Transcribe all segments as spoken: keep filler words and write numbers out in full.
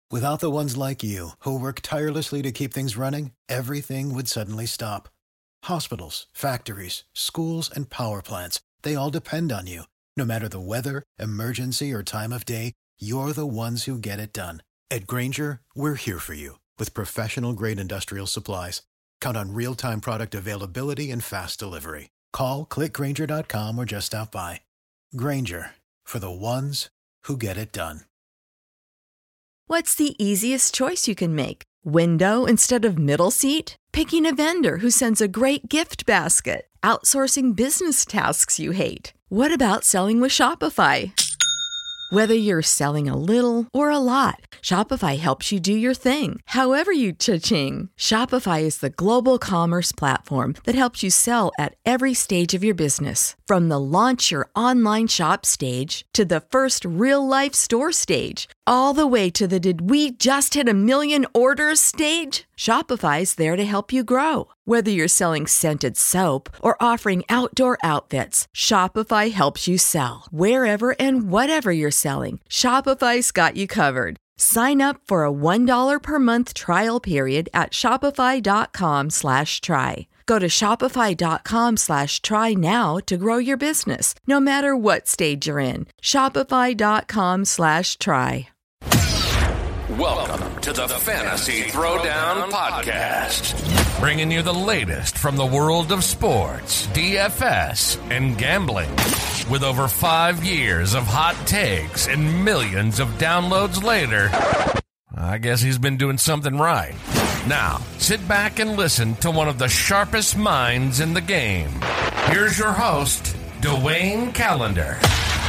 Without the ones like you, who work tirelessly to keep things running, everything would suddenly stop. Hospitals, factories, schools, and power plants, they all depend on you. No matter the weather, emergency, or time of day, you're the ones who get it done. At Grainger, we're here for you with professional-grade industrial supplies. Count on real-time product availability and fast delivery. Call, click Grainger dot com, or just stop by. Grainger, for the ones who get it done. What's the easiest choice you can make? Window instead of middle seat? Picking a vendor who sends a great gift basket? Outsourcing business tasks you hate? What about selling with Shopify? Whether you're selling a little or a lot, Shopify helps you do your thing, however you cha-ching. Shopify is the global commerce platform that helps you sell at every stage of your business. From the launch your online shop stage to the first real-life store stage, all the way to the did we just hit a million orders stage. Shopify's there to help you grow. Whether you're selling scented soap or offering outdoor outfits, Shopify helps you sell. Wherever and whatever you're selling, Shopify's got you covered. Sign up for a one dollar per month trial period at shopify.com slash try. Go to shopify.com slash try now to grow your business, no matter what stage you're in. Shopify.com slash try. Welcome to the Fantasy Throwdown Podcast, bringing you the latest from the world of sports, D F S, and gambling. With over five years of hot takes and millions of downloads later, I guess he's been doing something right. Now, sit back and listen to one of the sharpest minds in the game. Here's your host, Dwayne Callender.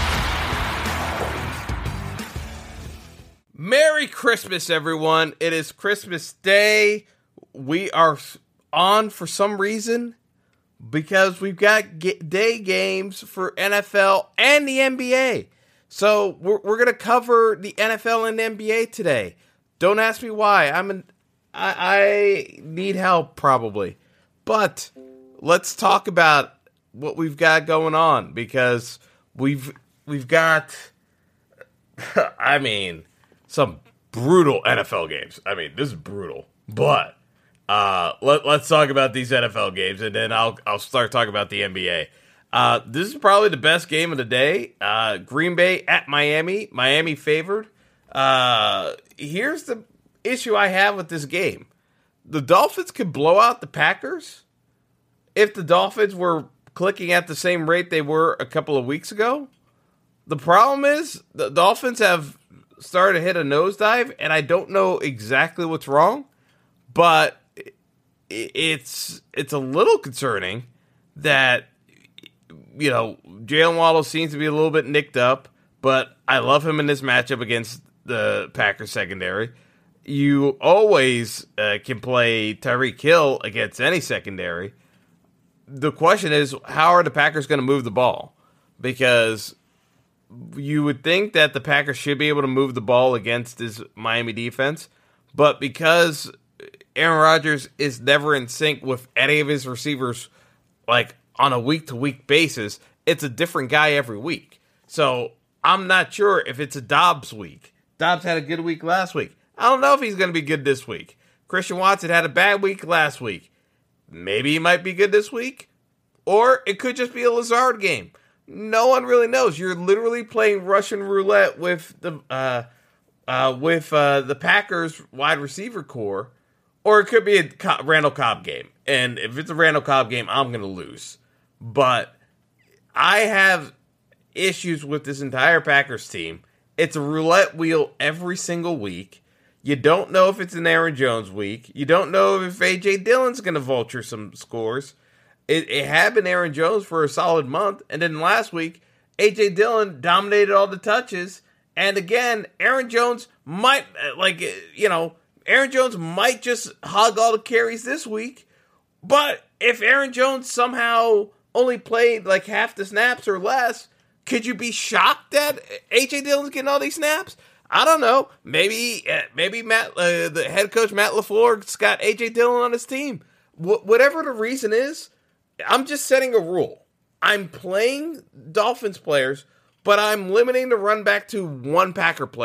Merry Christmas, everyone. It is Christmas Day. We are on for some reason because we've got day games for N F L and the N B A. So we're, we're going to cover the N F L and the N B A today. Don't ask me why. I'm an, I, I need help, probably. But let's talk about what we've got going on because we've we've got, I mean... some brutal N F L games. I mean, this is brutal. But uh, let, let's talk about these N F L games, and then I'll I'll start talking about the N B A. Uh, this is probably the best game of the day. Uh, Green Bay at Miami. Miami favored. Uh, here's the issue I have with this game. The Dolphins could blow out the Packers if the Dolphins were clicking at the same rate they were a couple of weeks ago. The problem is the Dolphins have started to hit a nosedive, and I don't know exactly what's wrong, but it's it's a little concerning that, you know, Jalen Waddle seems to be a little bit nicked up, but I love him in this matchup against the Packers secondary. You always uh, can play Tyreek Hill against any secondary. The question is, how are the Packers going to move the ball? Because you would think that the Packers should be able to move the ball against this Miami defense, but because Aaron Rodgers is never in sync with any of his receivers, like on a week-to-week basis, it's a different guy every week. So I'm not sure if it's a Dobbs week. Dobbs had a good week last week. I don't know if he's going to be good this week. Christian Watson had a bad week last week. Maybe he might be good this week, or it could just be a Lazard game. No one really knows. You're literally playing Russian roulette with the uh, uh, with uh, the Packers wide receiver core, or it could be a Co- Randall Cobb game. And if it's a Randall Cobb game, I'm going to lose. But I have issues with this entire Packers team. It's a roulette wheel every single week. You don't know if it's an Aaron Jones week. You don't know if A J Dillon's going to vulture some scores. It, it had been Aaron Jones for a solid month, and then last week, A J Dillon dominated all the touches, and again, Aaron Jones might, like, you know, Aaron Jones might just hog all the carries this week, but if Aaron Jones somehow only played like half the snaps or less, could you be shocked that A J Dillon's getting all these snaps? I don't know. Maybe maybe Matt, uh, the head coach Matt LaFleur's got A J Dillon on his team. Wh- whatever the reason is, I'm just setting a rule. I'm playing Dolphins players, but I'm limiting the run back to one Packer player.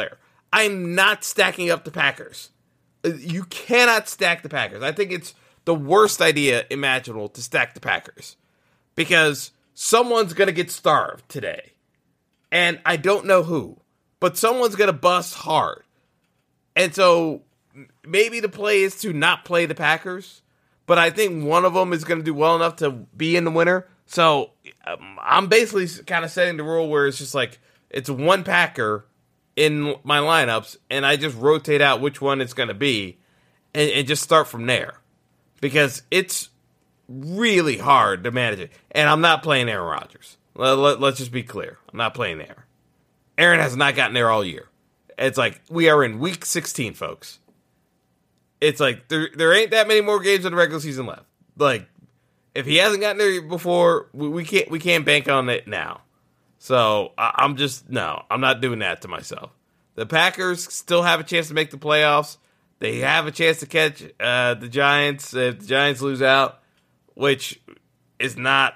I'm not stacking up the Packers. You cannot stack the Packers. I think it's the worst idea imaginable to stack the Packers because someone's going to get starved today. And I don't know who, but someone's going to bust hard. And so maybe the play is to not play the Packers, but I think one of them is going to do well enough to be in the winner. So um, I'm basically kind of setting the rule where it's just like it's one Packer in my lineups, and I just rotate out which one it's going to be and, and just start from there because it's really hard to manage it. And I'm not playing Aaron Rodgers. Let, let, let's just be clear. I'm not playing there. Aaron has not gotten there all year. It's like we are in week sixteen, folks. It's like there there ain't that many more games in the regular season left. Like if he hasn't gotten there before, we, we can't we can't bank on it now. So I, I'm just no, I'm not doing that to myself. The Packers still have a chance to make the playoffs. They have a chance to catch uh, the Giants if the Giants lose out, which is not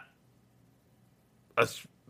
a.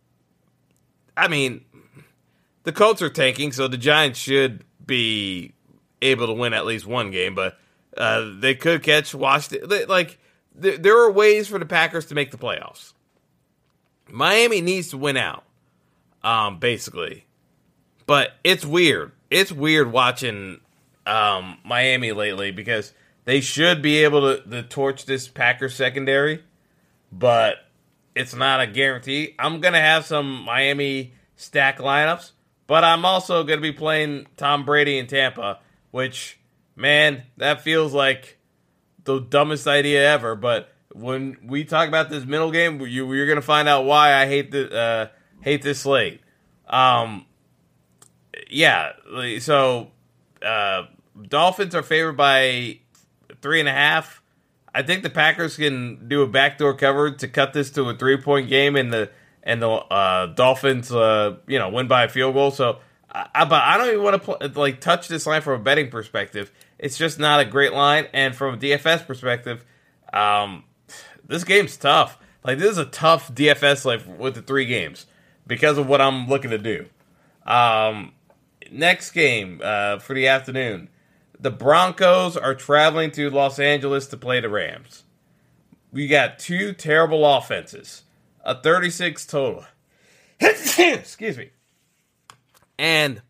I mean, the Colts are tanking, so the Giants should be able to win at least one game, but uh, they could catch Washington. They, like, th- there are ways for the Packers to make the playoffs. Miami needs to win out, um, basically. But it's weird. It's weird watching um, Miami lately because they should be able to, to torch this Packers secondary, but it's not a guarantee. I'm going to have some Miami stack lineups, but I'm also going to be playing Tom Brady in Tampa, which, man, that feels like the dumbest idea ever. But when we talk about this middle game, you, you're going to find out why I hate the uh, hate this slate. Um, yeah, so uh, Dolphins are favored by three and a half. I think the Packers can do a backdoor cover to cut this to a three-point game, and the and the uh, Dolphins, uh, you know, win by a field goal. So, I, but I don't even want to pl- like touch this line from a betting perspective. It's just not a great line, and from a D F S perspective, um, this game's tough. Like this is a tough D F S like with the three games because of what I'm looking to do. Um, next game uh, for the afternoon. The Broncos are traveling to Los Angeles to play the Rams. We got two terrible offenses. A thirty-six total. Excuse me. And,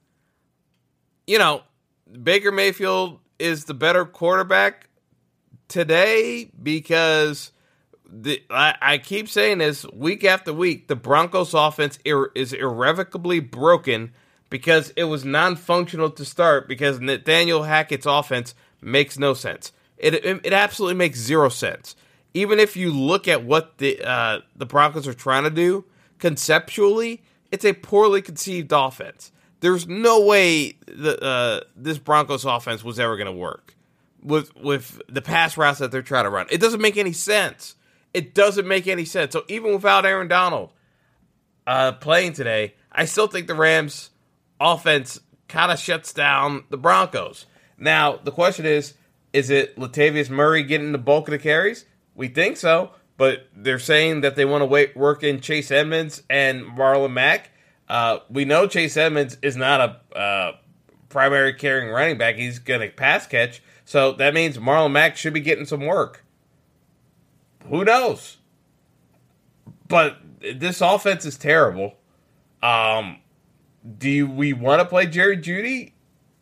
you know, Baker Mayfield is the better quarterback today because the, I, I keep saying this week after week. The Broncos offense ir- is irrevocably broken because it was non-functional to start because Nathaniel Hackett's offense makes no sense. It, it it absolutely makes zero sense. Even if you look at what the uh, the Broncos are trying to do, conceptually, it's a poorly conceived offense. There's no way the, uh, this Broncos offense was ever going to work with with the pass routes that they're trying to run. It doesn't make any sense. It doesn't make any sense. So even without Aaron Donald uh, playing today, I still think the Rams offense kind of shuts down the Broncos. Now, the question is, is it Latavius Murray getting the bulk of the carries? We think so, but they're saying that they want to wait, work in Chase Edmonds and Marlon Mack. Uh, we know Chase Edmonds is not a uh, primary carrying running back. He's going to pass catch, so that means Marlon Mack should be getting some work. Who knows? But this offense is terrible. Um, do we want to play Jerry Jeudy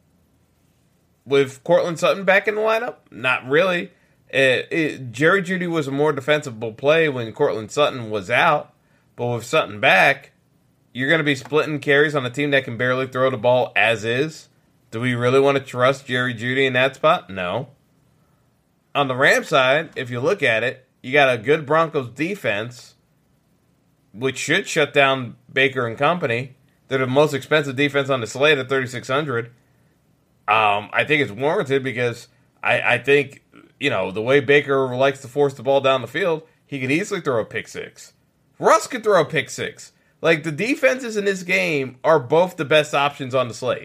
with Courtland Sutton back in the lineup? Not really. It, it, Jerry Jeudy was a more defensible play when Courtland Sutton was out, but with Sutton back, you're going to be splitting carries on a team that can barely throw the ball as is. Do we really want to trust Jerry Jeudy in that spot? No. On the Rams side, if you look at it, you got a good Broncos defense, which should shut down Baker and company. They're the most expensive defense on the slate at thirty-six hundred. Um, I think it's warranted because I, I think, you know, the way Baker likes to force the ball down the field, he could easily throw a pick six. Russ could throw a pick six. Like, the defenses in this game are both the best options on the slate.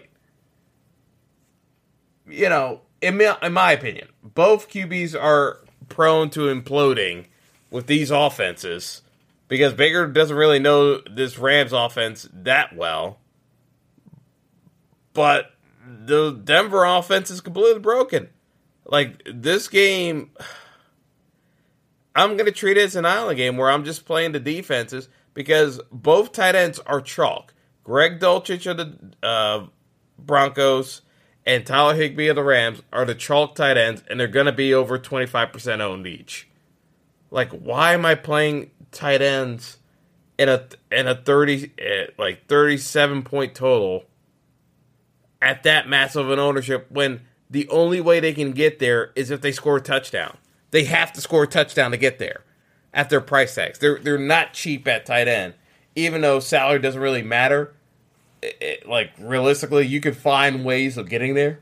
You know, in my, in my opinion, both Q Bs are prone to imploding with these offenses because Baker doesn't really know this Rams offense that well. But the Denver offense is completely broken. Like, this game, I'm going to treat it as an island game where I'm just playing the defenses because both tight ends are chalk. Greg Dulcich of the uh, Broncos and Tyler Higbee of the Rams are the chalk tight ends, and they're going to be over twenty-five percent owned each. Like, why am I playing tight ends in a in a thirty like thirty-seven point total at that massive an ownership when the only way they can get there is if they score a touchdown? They have to score a touchdown to get there at their price tags. They're they're not cheap at tight end, even though salary doesn't really matter. It, it, like, realistically, you could find ways of getting there.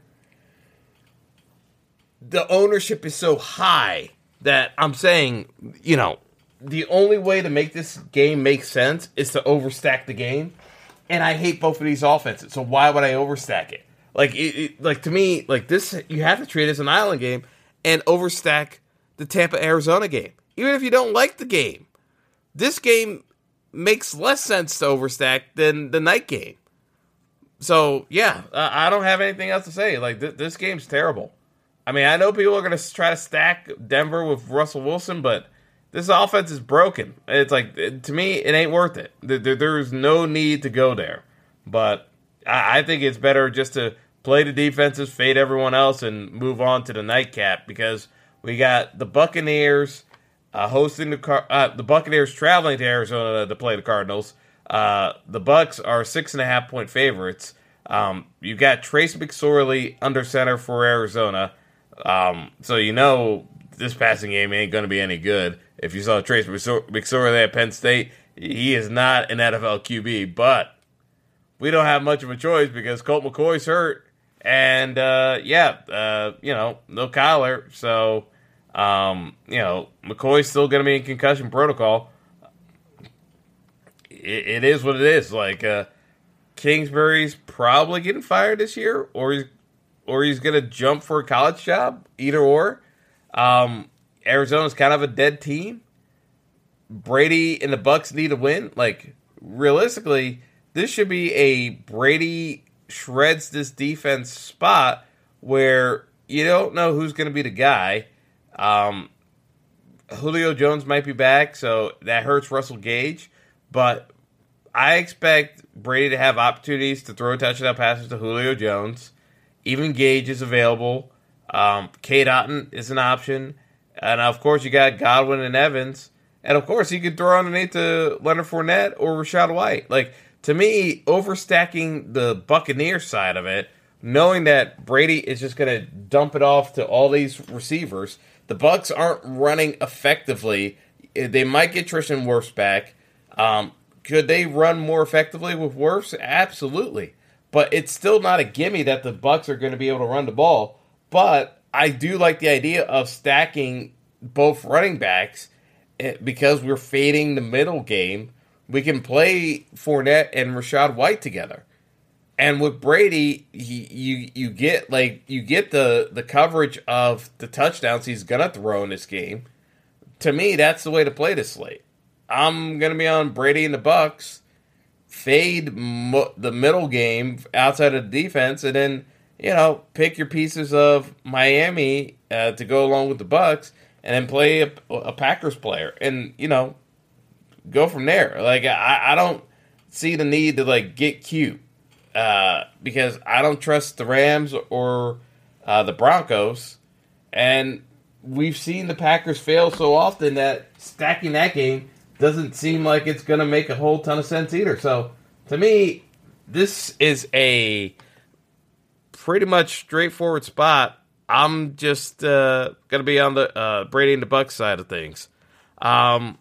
The ownership is so high that I'm saying, you know, the only way to make this game make sense is to overstack the game. And I hate both of these offenses, so why would I overstack it? Like, it, it, like to me, like this, you have to treat it as an island game and overstack the Tampa-Arizona game. Even if you don't like the game, this game makes less sense to overstack than the night game. So, yeah, uh, I don't have anything else to say. Like, th- this game's terrible. I mean, I know people are going to try to stack Denver with Russell Wilson, but this offense is broken. It's like, to me, it ain't worth it. There, there's no need to go there. But I, I think it's better just to play the defenses, fade everyone else, and move on to the nightcap because we got the Buccaneers uh, hosting the car- uh, the Buccaneers traveling to Arizona to play the Cardinals. Uh, the Bucs are six and a half point favorites. Um, you got Trace McSorley under center for Arizona. Um, so you know this passing game ain't going to be any good. If you saw Trace McSorley at Penn State, he is not an N F L Q B. But we don't have much of a choice because Colt McCoy's hurt. And, uh, yeah, uh, you know, no Kyler. So, um, you know, McCoy's still going to be in concussion protocol. It, it is what it is. Like, uh, Kingsbury's probably getting fired this year, or he's, or he's going to jump for a college job, either or. Um, Arizona's kind of a dead team. Brady and the Bucs need a win. Like, realistically, this should be a Brady shreds this defense spot where you don't know who's going to be the guy. Um, Julio Jones might be back, so that hurts Russell Gage. But I expect Brady to have opportunities to throw touchdown passes to Julio Jones. Even Gage is available. Um, Cade Otton is an option. And, of course, you got Godwin and Evans. And, of course, he could throw underneath to Leonard Fournette or Rachaad White. Like, to me, overstacking the Buccaneers side of it, knowing that Brady is just going to dump it off to all these receivers, the Bucs aren't running effectively. They might get Tristan Wirfs back. Um, could they run more effectively with Wirfs? Absolutely. But it's still not a gimme that the Bucs are going to be able to run the ball. But I do like the idea of stacking both running backs because we're fading the middle game. We can play Fournette and Rachaad White together. And with Brady, he, you you get like you get the, the coverage of the touchdowns he's going to throw in this game. To me, that's the way to play this slate. I'm going to be on Brady and the Bucs, fade mo- the middle game outside of the defense, and then, you know, pick your pieces of Miami uh, to go along with the Bucs, and then play a, a Packers player. And, you know, go from there. Like, I, I don't see the need to, like, get cute uh, because I don't trust the Rams or uh, the Broncos. And we've seen the Packers fail so often that stacking that game doesn't seem like it's going to make a whole ton of sense either. So, to me, this is a pretty much straightforward spot. I'm just uh, going to be on the uh, Brady and the Bucs side of things. Um,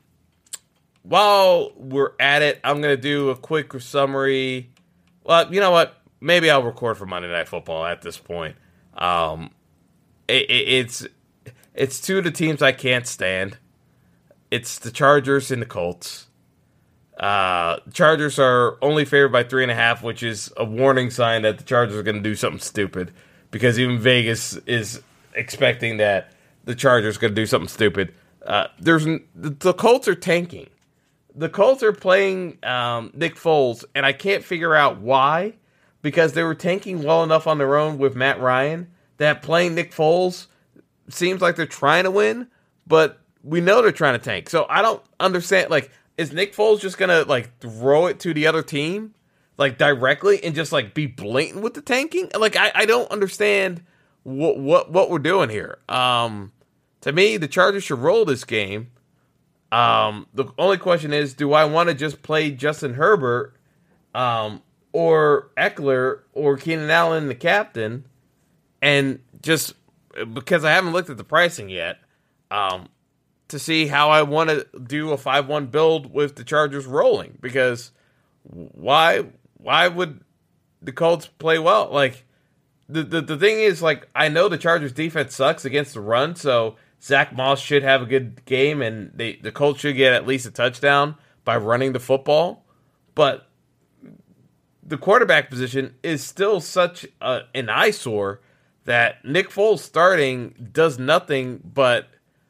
while we're at it, I'm going to do a quick summary. Well, you know what? Maybe I'll record for Monday Night Football at this point. Um, it, it, it's it's two of the teams I can't stand. It's the Chargers and the Colts. Uh, Chargers are only favored by three and a half, which is a warning sign that the Chargers are going to do something stupid. Because even Vegas is expecting that the Chargers are going to do something stupid. Uh, there's the Colts are tanking. The Colts are playing um, Nick Foles, and I can't figure out why. because they were tanking well enough on their own with Matt Ryan that playing Nick Foles seems like they're trying to win, but we know they're trying to tank. So I don't understand, like, is Nick Foles just going to, like, throw it to the other team, like, directly and just, like, be blatant with the tanking? Like, I, I don't understand what, what what we're doing here. Um, to me, the Chargers should roll this game. Um, the only question is, do I want to just play Justin Herbert um, or Eckler or Keenan Allen, the captain, and just, because I haven't looked at the pricing yet, um, to see how I want to do a five one build with the Chargers rolling, because why why would the Colts play well? Like, the, the, the thing is, like, I know the Chargers defense sucks against the run, so Zach Moss should have a good game, and they, the Colts should get at least a touchdown by running the football, but the quarterback position is still such a, an eyesore that Nick Foles starting does nothing but,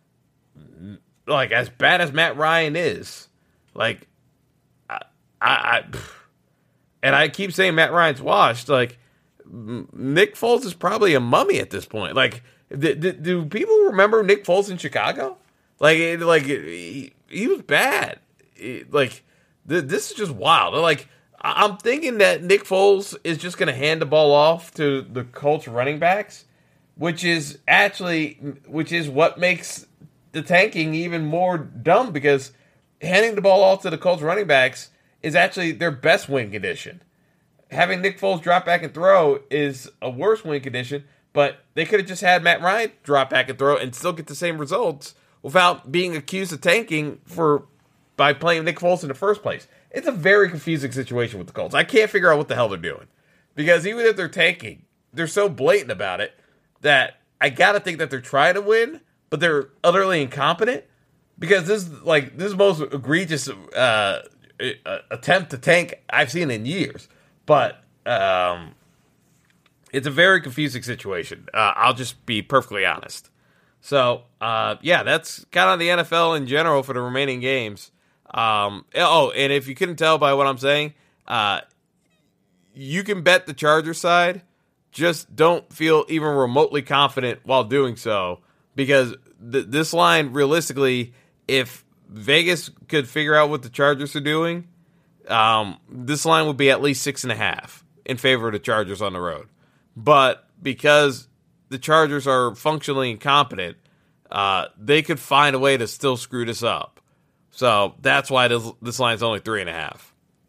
like, as bad as Matt Ryan is, like, I, I, I and I keep saying Matt Ryan's washed, like, Nick Foles is probably a mummy at this point. Like, do, do people remember Nick Foles in Chicago? Like, it, like he, he was bad. It, like, th- this is just wild. Like, I'm thinking that Nick Foles is just going to hand the ball off to the Colts running backs, which is actually, which is what makes the tanking even more dumb, because handing the ball off to the Colts running backs is actually their best win condition. Having Nick Foles drop back and throw is a worse win condition, but they could have just had Matt Ryan drop back and throw and still get the same results without being accused of tanking for by playing Nick Foles in the first place. It's a very confusing situation with the Colts. I can't figure out what the hell they're doing, because even if they're tanking, they're so blatant about it that I gotta think that they're trying to win, but they're utterly incompetent, because this is like this is the most egregious uh, attempt to tank I've seen in years. But um, it's a very confusing situation. Uh, I'll just be perfectly honest. So uh, yeah, that's kind of the N F L in general for the remaining games. Um, oh, and if you couldn't tell by what I'm saying, uh, you can bet the Chargers side. Just don't feel even remotely confident while doing so, because th- this line, realistically, if Vegas could figure out what the Chargers are doing, um, this line would be at least six and a half in favor of the Chargers on the road. But because the Chargers are functionally incompetent, uh, they could find a way to still screw this up. So that's why this, this line is only three and a half,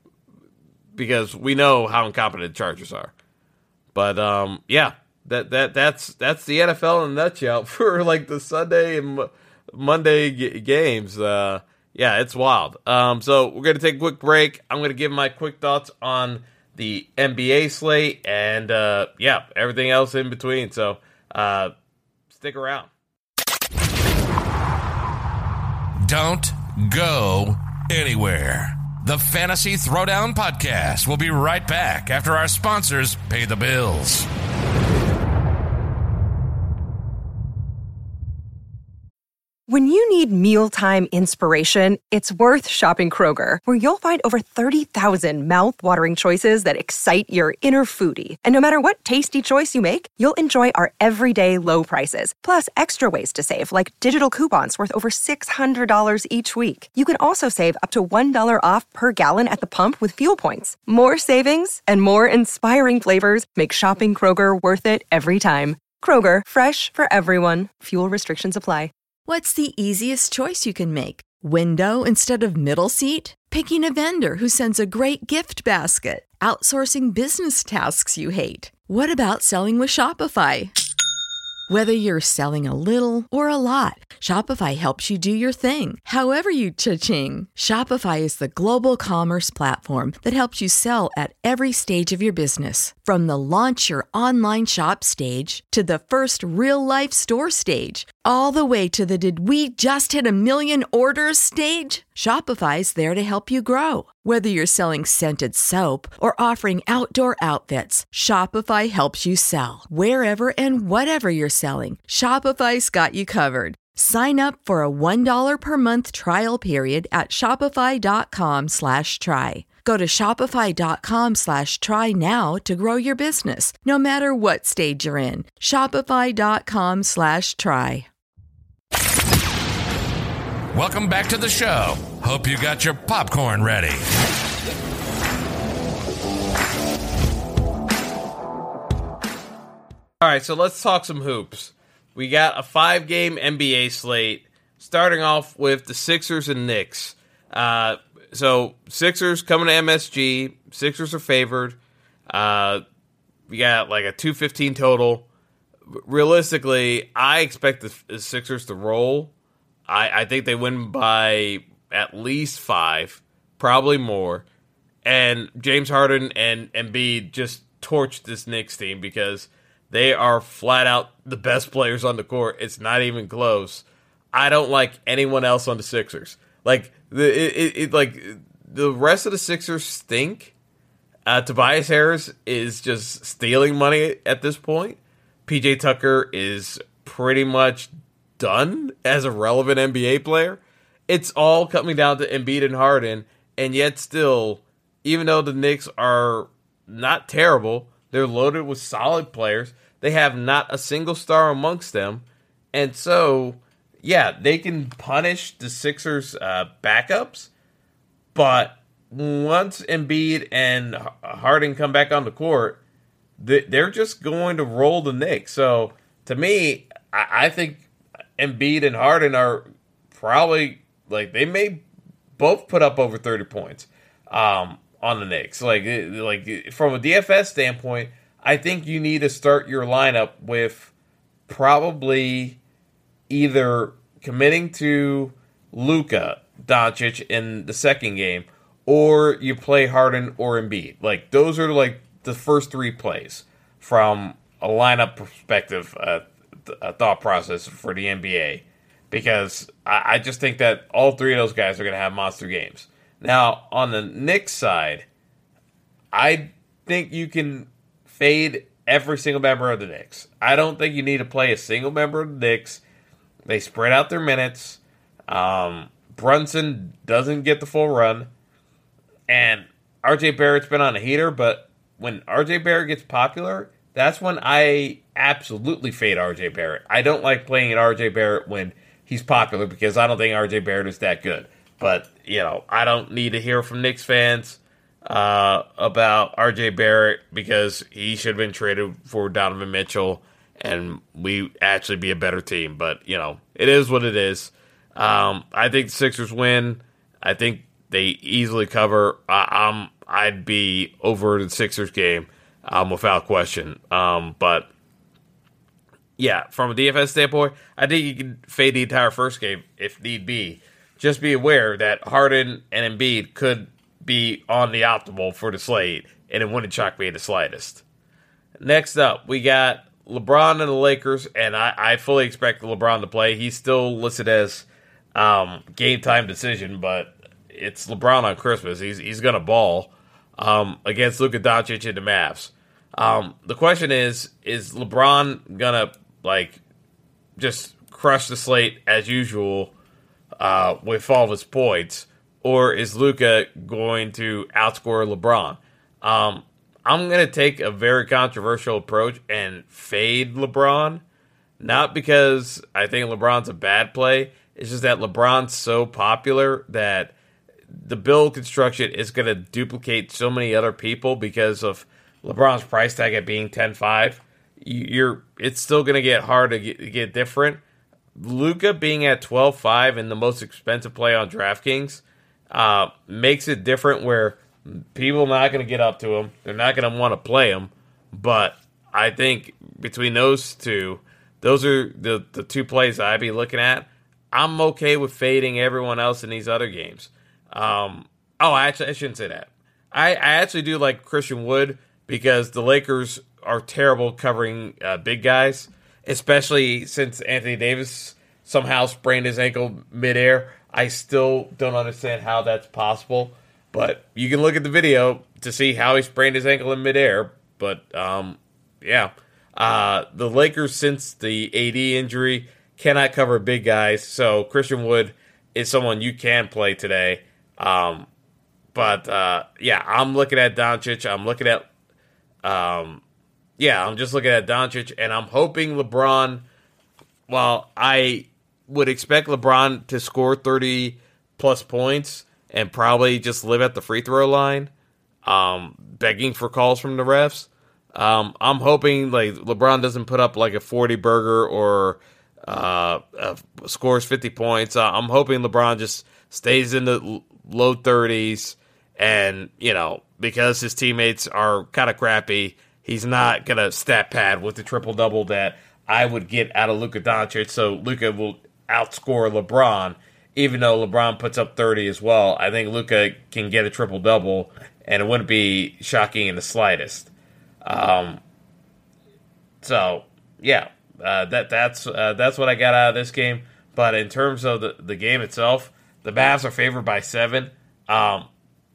because we know how incompetent the Chargers are. But um, yeah, that that that's that's the N F L in a nutshell for like the Sunday and M- Monday g- games. Uh, yeah, it's wild. Um, so we're gonna take a quick break. I'm gonna give my quick thoughts on the N B A slate and uh, yeah, everything else in between. So uh, stick around. Don't go anywhere. The Fantasy Throwdown Podcast will be right back after our sponsors pay the bills. When you need mealtime inspiration, it's worth shopping Kroger, where you'll find over thirty thousand mouth-watering choices that excite your inner foodie. And no matter what tasty choice you make, you'll enjoy our everyday low prices, plus extra ways to save, like digital coupons worth over six hundred dollars each week. You can also save up to one dollar off per gallon at the pump with fuel points. More savings and more inspiring flavors make shopping Kroger worth it every time. Kroger, fresh for everyone. Fuel restrictions apply. What's the easiest choice you can make? Window instead of middle seat? Picking a vendor who sends a great gift basket? Outsourcing business tasks you hate? What about selling with Shopify? Whether you're selling a little or a lot, Shopify helps you do your thing, however you cha-ching. Shopify is the global commerce platform that helps you sell at every stage of your business. From the launch your online shop stage to the first real-life store stage, all the way to the did we just hit a million orders stage. Shopify's there to help you grow. Whether you're selling scented soap or offering outdoor outfits, Shopify helps you sell. Wherever and whatever you're selling, Shopify's got you covered. Sign up for a one dollar per month trial period at shopify.com slash try. Go to shopify.com slash try now to grow your business, no matter what stage you're in. Shopify.com slash try. Welcome back to the show. Hope you got your popcorn ready. All right, so let's talk some hoops. We got a five-game N B A slate, starting off with the Sixers and Knicks. Uh, so Sixers coming to M S G. Sixers are favored. Uh, we got like a two fifteen total. Realistically, I expect the, the Sixers to roll. I, I think they win by at least five, probably more. And James Harden and Embiid just torched this Knicks team because they are flat out the best players on the court. It's not even close. I don't like anyone else on the Sixers. Like the it, it, it like the rest of the Sixers stink. Uh, Tobias Harris is just stealing money at this point. P J Tucker is pretty much done as a relevant N B A player. It's all coming down to Embiid and Harden, and yet still, even though the Knicks are not terrible, they're loaded with solid players. They have not a single star amongst them. And so, yeah, they can punish the Sixers' uh, backups. But once Embiid and Harden come back on the court, they're just going to roll the Knicks. So, to me, I think Embiid and Harden are probably, like, they may both put up over thirty points um, on the Knicks. Like, like from a D F S standpoint, I think you need to start your lineup with probably either committing to Luka Doncic in the second game, or you play Harden or Embiid. Like, those are like the first three plays from a lineup perspective, uh, a thought process for the N B A, because I, I just think that all three of those guys are going to have monster games. Now, on the Knicks side, I think you can fade every single member of the Knicks. I don't think you need to play a single member of the Knicks. They spread out their minutes. Um, Brunson doesn't get the full run. And R J Barrett's been on a heater, but when R J Barrett gets popular, that's when I absolutely fade R J Barrett. I don't like playing at R J Barrett when he's popular because I don't think R J Barrett is that good. But, you know, I don't need to hear from Knicks fans uh, about R J Barrett because he should have been traded for Donovan Mitchell and we actually be a better team. But, you know, it is what it is. Um, I think the Sixers win. I think they easily cover. I, I'm, I'd be over the Sixers game um, without question. Um, but, yeah, from a D F S standpoint, I think you can fade the entire first game if need be. Just be aware that Harden and Embiid could be on the optimal for the slate, and it wouldn't shock me in the slightest. Next up, we got LeBron and the Lakers, and I, I fully expect LeBron to play. He's still listed as um, game time decision, but it's LeBron on Christmas. He's he's going to ball um, against Luka Doncic and the Mavs. Um, the question is, is LeBron going to like just crush the slate as usual uh, with all of his points, or is Luka going to outscore LeBron? Um, I'm going to take a very controversial approach and fade LeBron, not because I think LeBron's a bad play. It's just that LeBron's so popular that the build construction is going to duplicate so many other people because of LeBron's price tag at being ten five. You're, it's still going to get hard to get, get different. Luka being at twelve five and the most expensive play on DraftKings uh, makes it different where people are not going to get up to him. They're not going to want to play him. But I think between those two, those are the, the two plays I'd be looking at. I'm okay with fading everyone else in these other games. Um, oh, actually, I shouldn't say that. I, I actually do like Christian Wood because the Lakers are terrible covering uh, big guys, especially since Anthony Davis somehow sprained his ankle midair. I still don't understand how that's possible, but you can look at the video to see how he sprained his ankle in midair. But, um, yeah, uh, the Lakers, since the A D injury, cannot cover big guys, so Christian Wood is someone you can play today. Um, but, uh, yeah, I'm looking at Doncic. I'm looking at, um, yeah, I'm just looking at Doncic, and I'm hoping LeBron, well, I would expect LeBron to score thirty-plus points and probably just live at the free throw line, um, begging for calls from the refs. Um, I'm hoping like LeBron doesn't put up like a forty burger or uh, uh, scores fifty points. Uh, I'm hoping LeBron just stays in the l- low thirties, and you know, because his teammates are kind of crappy, he's not gonna stat pad with the triple double that I would get out of Luka Doncic. So Luka will outscore LeBron, even though LeBron puts up thirty as well. I think Luka can get a triple double, and it wouldn't be shocking in the slightest. Um, so yeah, uh, that that's uh, that's what I got out of this game. But in terms of the, the game itself, the Mavs are favored by seven. Um,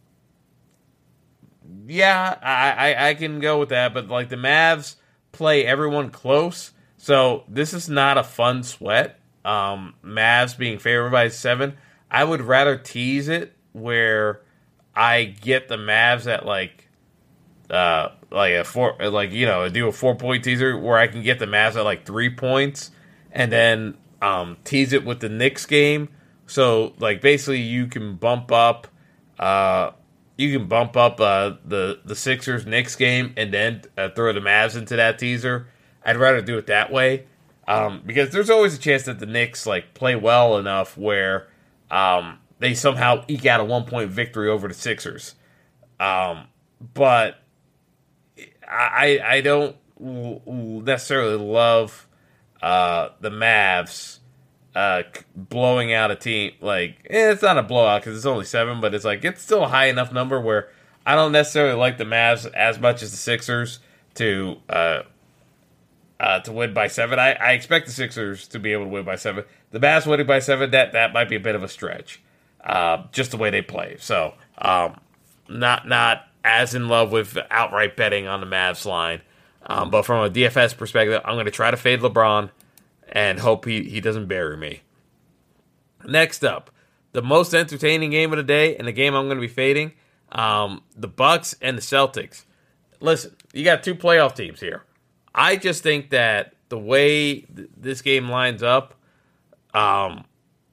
yeah, I, I I can go with that. But like the Mavs play everyone close, so this is not a fun sweat. Um, Mavs being favored by seven, I would rather tease it where I get the Mavs at like. Uh, like a four, like you know, do a four point teaser where I can get the Mavs at like three points, and then um, tease it with the Knicks game. So like basically, you can bump up, uh, you can bump up uh, the the Sixers Knicks game, and then uh, throw the Mavs into that teaser. I'd rather do it that way um, because there's always a chance that the Knicks like play well enough where um, they somehow eke out a one point victory over the Sixers. Um, but I I don't necessarily love uh, the Mavs uh, blowing out a team. Like, eh, it's not a blowout because it's only seven, but it's like it's still a high enough number where I don't necessarily like the Mavs as much as the Sixers to uh, uh, to win by seven. I, I expect the Sixers to be able to win by seven. The Mavs winning by seven, that that might be a bit of a stretch, uh, just the way they play. So, um, not not. as in love with outright betting on the Mavs line. Um, but from a D F S perspective, I'm going to try to fade LeBron and hope he, he doesn't bury me. Next up, the most entertaining game of the day and the game I'm going to be fading, um, the Bucks and the Celtics. Listen, you got two playoff teams here. I just think that the way th- this game lines up, um,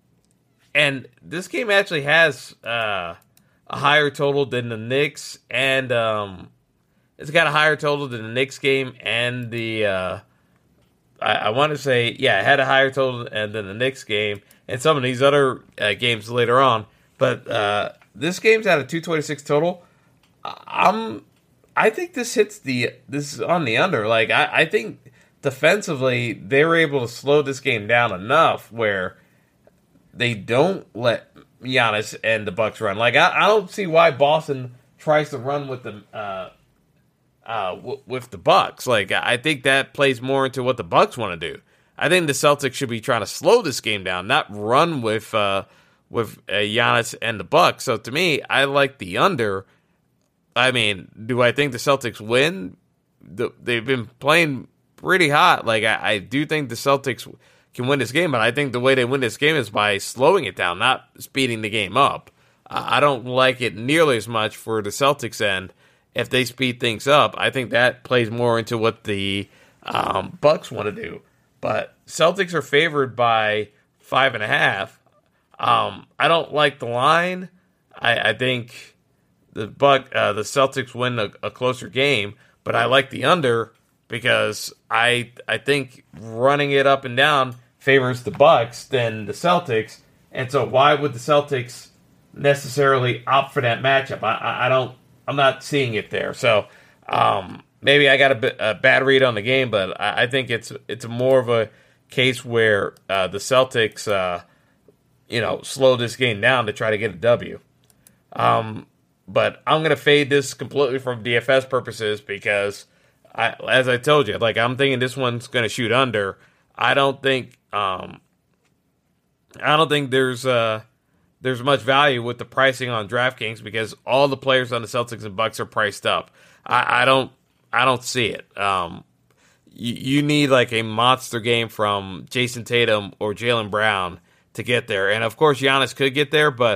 and this game actually has... Uh, a higher total than the Knicks, and um, it's got a higher total than the Knicks game, and the uh, I, I want to say, yeah, it had a higher total than the Knicks game, and some of these other uh, games later on. But uh, this game's at a two twenty-six total. I'm, I think this hits the this is on the under. Like I, I think defensively they were able to slow this game down enough where they don't let Giannis and the Bucks run. Like I, I don't see why Boston tries to run with the uh, uh, w- with the Bucks. Like I think that plays more into what the Bucks want to do. I think the Celtics should be trying to slow this game down, not run with uh, with uh, Giannis and the Bucks. So to me, I like the under. I mean, do I think the Celtics win? The, they've been playing pretty hot. Like I, I do think the Celtics can win this game, but I think the way they win this game is by slowing it down, not speeding the game up. Uh, I don't like it nearly as much for the Celtics end if they speed things up. I think that plays more into what the um, Bucks want to do. But Celtics are favored by five and a half. Um, I don't like the line. I, I think the Buck, uh, the Celtics win a, a closer game, but I like the under because I I think running it up and down favors the Bucks than the Celtics, and so why would the Celtics necessarily opt for that matchup? I, I, I don't. I'm not seeing it there. So um, maybe I got a, bit, a bad read on the game, but I, I think it's it's more of a case where uh, the Celtics, uh, you know, slow this game down to try to get a W. Um, but I'm gonna fade this completely from D F S purposes because, I, as I told you, like I'm thinking this one's gonna shoot under. I don't think. Um, I don't think there's uh, there's much value with the pricing on DraftKings because all the players on the Celtics and Bucks are priced up. I, I don't I don't see it. Um, you, you need like a monster game from Jason Tatum or Jaylen Brown to get there, and of course Giannis could get there, but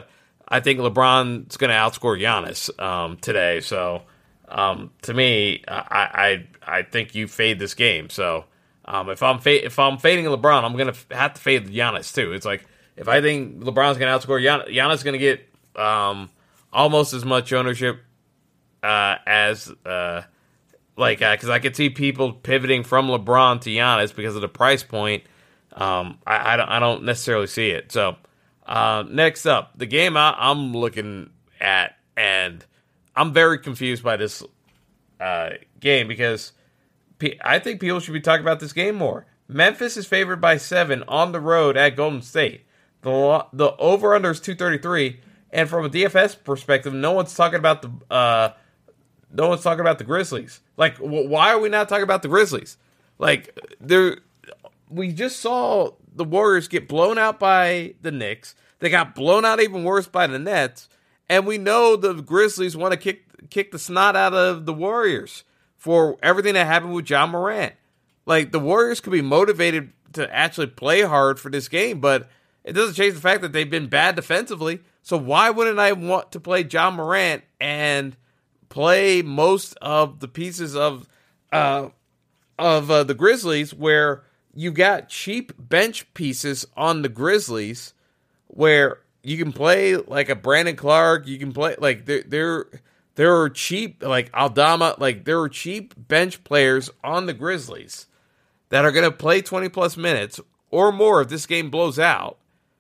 I think LeBron's going to outscore Giannis um, today. So um, to me, I, I I think you fade this game. So um, if I'm fa- if I'm fading LeBron, I'm going to have to fade Giannis too. It's like if I think LeBron's going to outscore Giannis, Giannis is going to get um, almost as much ownership uh, as uh, like because uh, I could see people pivoting from LeBron to Giannis because of the price point. Um, I, I don't I don't necessarily see it. So. Uh, next up, the game I, I'm looking at, and I'm very confused by this uh, game because pe- I think people should be talking about this game more. Memphis is favored by seven on the road at Golden State. The lo- the over-under is two thirty-three, and from a D F S perspective, no one's talking about the uh, no one's talking about the Grizzlies. Like, w- why are we not talking about the Grizzlies? Like, there, we just saw the Warriors get blown out by the Knicks. They got blown out even worse by the Nets. And we know the Grizzlies want to kick kick the snot out of the Warriors for everything that happened with Ja Morant. Like, the Warriors could be motivated to actually play hard for this game, but it doesn't change the fact that they've been bad defensively. So why wouldn't I want to play Ja Morant and play most of the pieces of uh, of uh, the Grizzlies where you got cheap bench pieces on the Grizzlies where you can play like a Brandon Clark, you can play like there there there are cheap like Aldama, like there are cheap bench players on the Grizzlies that are going to play twenty plus minutes or more if this game blows out.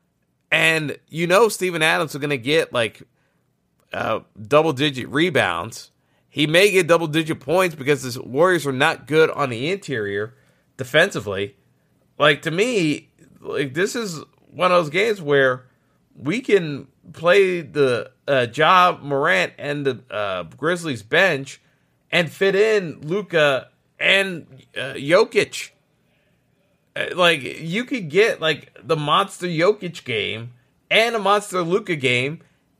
And you know Steven Adams is going to get like uh, double digit rebounds. He may get double digit points because the Warriors are not good on the interior defensively. Like, to me, like this is one of those games where we can play the uh, Ja Morant and the uh, Grizzlies bench and fit in Luka and uh, Jokic. Like, you could get like the monster Jokic game and a monster Luka game,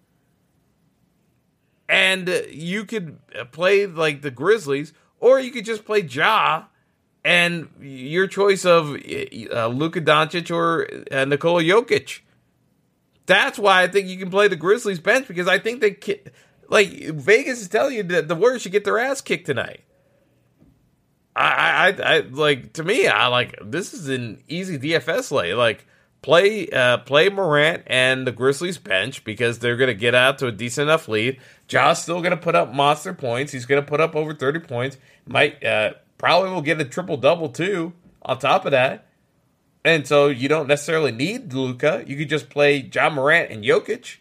and you could play like the Grizzlies, or you could just play Ja. And your choice of uh, Luka Doncic or uh, Nikola Jokic. That's why I think you can play the Grizzlies bench, because I think they ki- like Vegas is telling you that the Warriors should get their ass kicked tonight. I, I, I like to me, I like this is an easy D F S lay. Like play, uh, play Morant and the Grizzlies bench because they're gonna get out to a decent enough lead. Ja's still gonna put up monster points. He's gonna put up over thirty points. Might. Uh, Probably will get a triple-double, too, on top of that. And so you don't necessarily need Luka. You could just play Ja Morant and Jokic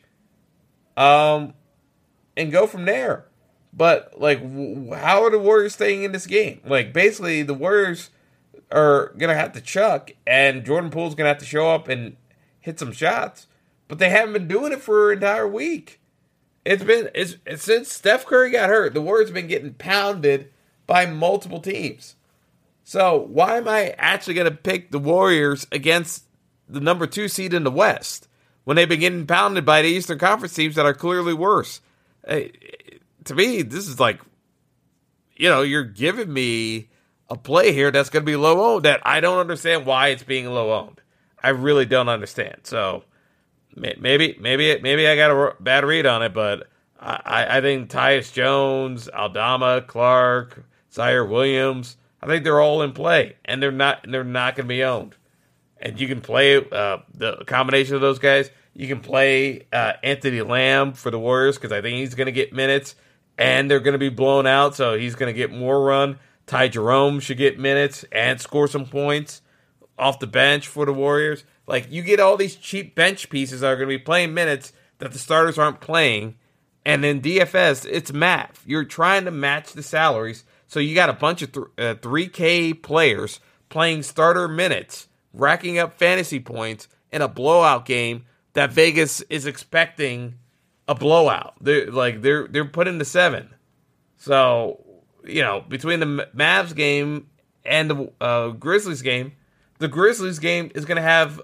um, and go from there. But, like, w- how are the Warriors staying in this game? Like, basically, the Warriors are going to have to chuck, and Jordan Poole's going to have to show up and hit some shots. But they haven't been doing it for an entire week. It's been, it's, it's since Steph Curry got hurt, the Warriors have been getting pounded by multiple teams. So why am I actually going to pick the Warriors against the number two seed in the West when they've been getting pounded by the Eastern Conference teams that are clearly worse? Hey, to me, this is like, you know, you're giving me a play here that's going to be low owned that I don't understand why it's being low owned. I really don't understand. So maybe, maybe, maybe I got a bad read on it, but I, I think Tyus Jones, Aldama, Clark, Zaire Williams, I think they're all in play, and they're not they're not going to be owned. And you can play uh, the combination of those guys. You can play uh, Anthony Lamb for the Warriors because I think he's going to get minutes, and they're going to be blown out, so he's going to get more run. Ty Jerome should get minutes and score some points off the bench for the Warriors. Like, you get all these cheap bench pieces that are going to be playing minutes that the starters aren't playing. And in D F S, it's math. You're trying to match the salaries. So you got a bunch of th- uh, three K players playing starter minutes, racking up fantasy points in a blowout game that Vegas is expecting a blowout. They're like they're they're putting the seven. So, you know, between the Mavs game and the uh, Grizzlies game, the Grizzlies game is going to have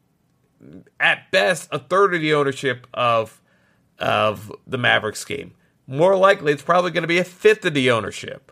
at best a third of the ownership of of the Mavericks game. More likely, it's probably going to be a fifth of the ownership.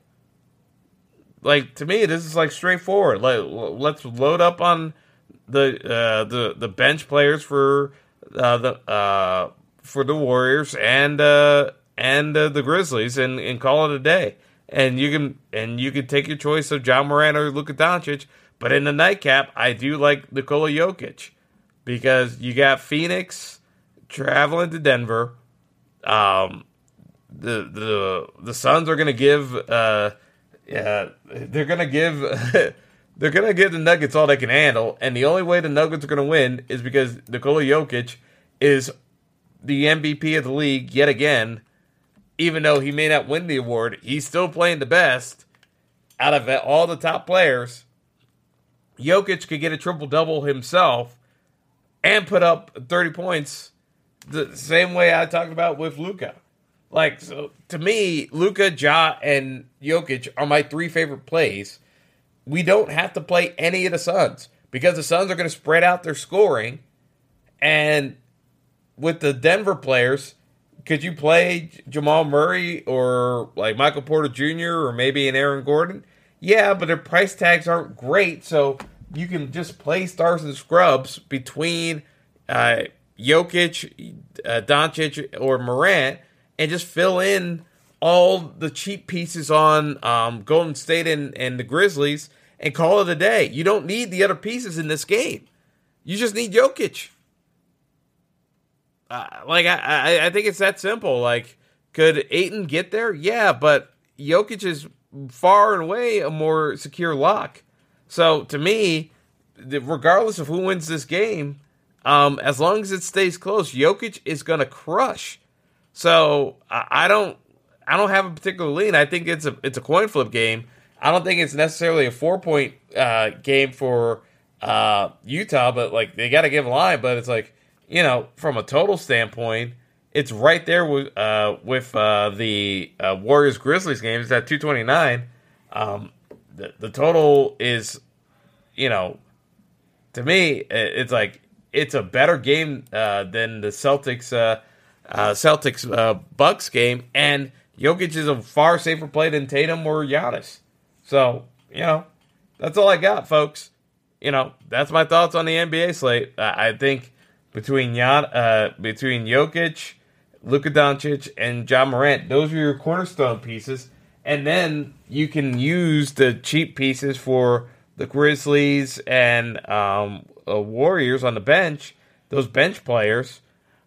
Like, to me, this is like straightforward. Like, let's load up on the uh, the the bench players for uh, the uh, for the Warriors and uh, and uh, the Grizzlies and, and call it a day. And you can and you can take your choice of Ja Morant or Luka Doncic. But in the nightcap, I do like Nikola Jokic because you got Phoenix traveling to Denver. Um, the the the Suns are going to give uh, yeah they're going to give they're going to give the Nuggets all they can handle, and the only way the Nuggets are going to win is because Nikola Jokic is the M V P of the league yet again. Even though he may not win the award, he's still playing the best out of all the top players. Jokic could get a triple-double himself and put up thirty points the same way I talked about with Luka. Like, so to me, Luka, Ja, and Jokic are my three favorite plays. We don't have to play any of the Suns because the Suns are going to spread out their scoring. And with the Denver players, could you play Jamal Murray or like Michael Porter Junior or maybe an Aaron Gordon? Yeah, but their price tags aren't great, so you can just play stars and scrubs between uh, Jokic, uh, Doncic, or Morant and just fill in all the cheap pieces on um, Golden State and, and the Grizzlies and call it a day. You don't need the other pieces in this game. You just need Jokic. Uh, like, I, I, I think it's that simple. Like, could Ayton get there? Yeah, but Jokic is far and away a more secure lock. So, to me, regardless of who wins this game, um, as long as it stays close, Jokic is going to crush. So, I, I don't I don't have a particular lean. I think it's a it's a coin flip game. I don't think it's necessarily a four-point uh, game for uh, Utah, but, like, they got to give a line. But it's like, you know, from a total standpoint, it's right there with uh, with uh, the uh, Warriors-Grizzlies game. It's at two twenty-nine. Um, the, the total is, you know, to me, it's like it's a better game uh, than the Celtics uh, uh, Celtics uh, Bucks game, and Jokic is a far safer play than Tatum or Giannis. So, you know, that's all I got, folks. You know, that's my thoughts on the N B A slate. I, I think between Jan, uh, between Jokic, Luka Doncic, and Ja Morant, those are your cornerstone pieces. And then you can use the cheap pieces for the Grizzlies and um, uh, Warriors on the bench, those bench players.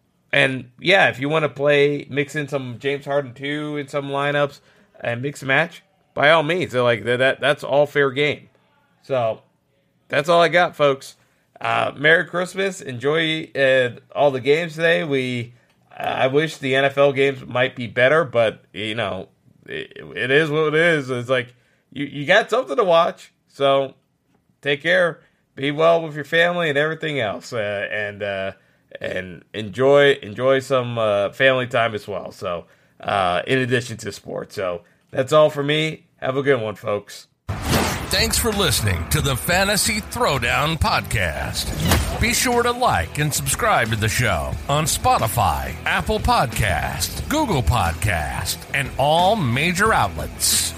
And, yeah, if you want to play, mix in some James Harden, too, in some lineups, and mix and match, by all means. So, like, that that's all fair game. So, that's all I got, folks. Uh, Merry Christmas. Enjoy uh, all the games today. We, uh, I wish the N F L games might be better, but, you know, it, it is what it is. It's like, you, you got something to watch. So, take care. Be well with your family and everything else. Uh, and uh, and enjoy enjoy some uh, family time as well. So, uh, in addition to sports. So, that's all for me. Have a good one, folks. Thanks for listening to the Fantasy Throwdown Podcast. Be sure to like and subscribe to the show on Spotify, Apple Podcast, Google Podcast, and all major outlets.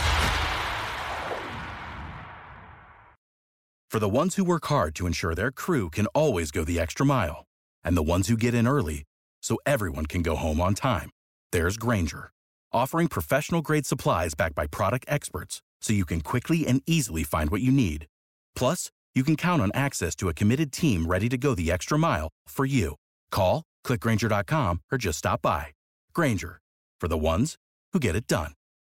For the ones who work hard to ensure their crew can always go the extra mile, and the ones who get in early so everyone can go home on time, there's Grainger, offering professional-grade supplies backed by product experts so you can quickly and easily find what you need. Plus, you can count on access to a committed team ready to go the extra mile for you. Call, click Grainger dot com, or just stop by. Grainger, for the ones who get it done.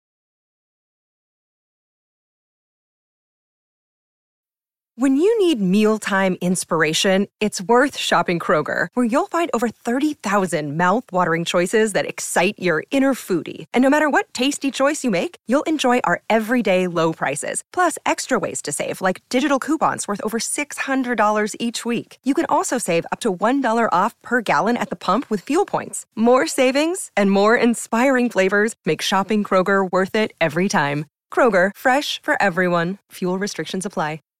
When you need mealtime inspiration, it's worth shopping Kroger, where you'll find over thirty thousand mouth-watering choices that excite your inner foodie. And no matter what tasty choice you make, you'll enjoy our everyday low prices, plus extra ways to save, like digital coupons worth over six hundred dollars each week. You can also save up to one dollar off per gallon at the pump with fuel points. More savings and more inspiring flavors make shopping Kroger worth it every time. Kroger, fresh for everyone. Fuel restrictions apply.